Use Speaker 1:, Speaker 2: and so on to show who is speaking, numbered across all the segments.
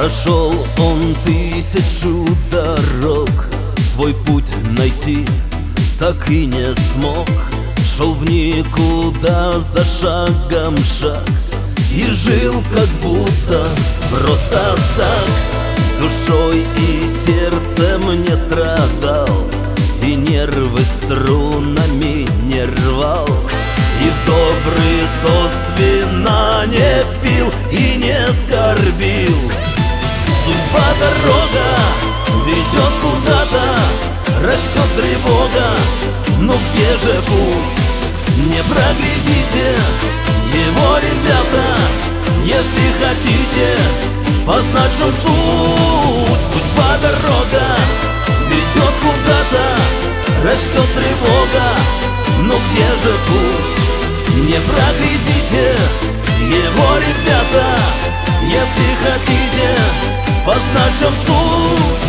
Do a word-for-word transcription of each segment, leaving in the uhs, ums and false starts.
Speaker 1: Прошел он тысячу дорог, свой путь найти так и не смог. Шел в никуда за шагом шаг и жил как будто просто так. Душой и сердцем не страдал, и нервы струнами не рвал, и в добрый тост вина не пил и не скорбил. Судьба дорога ведет куда-то, растет тревога, но где же путь? Не проглядите его, ребята, если хотите познать, в чем суть. Судьба дорога ведет куда-то, растет тревога, но где же путь? Не проглядите его, ребята, если хотите познать, в чем суть.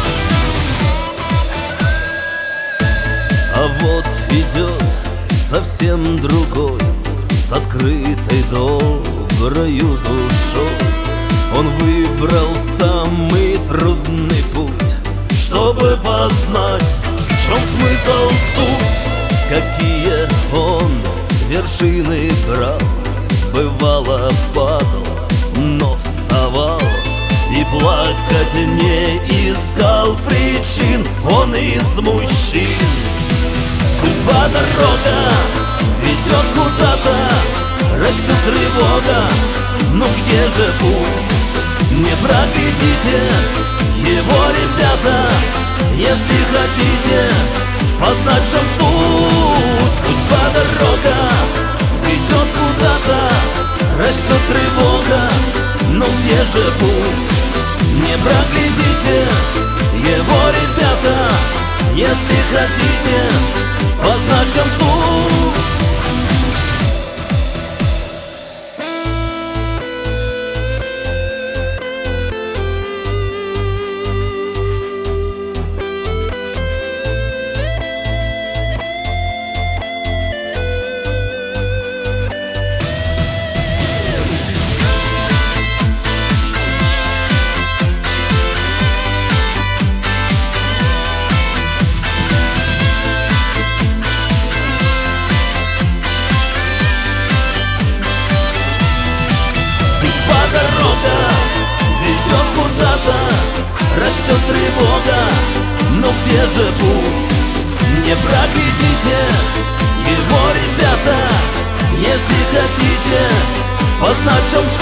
Speaker 1: А вот идет совсем другой, с открытой доброю душой. Он выбрал самый трудный путь, чтобы познать, в чем смысл, суть. Какие он вершины брал, бывало падал, но вставал, и плакать не искал причин он из мужчин. Судьба дорога ведет куда-то, растет тревога, но где же путь? Не проглядите его, ребята, если хотите познать, в чем суть. Судьба дорога ведет куда-то, растет тревога, но где же путь? Не проглядите его, ребята, если хотите познать, в чем суть. Растет тревога, но где же путь? Не проглядите его, ребята, если хотите познать, в чем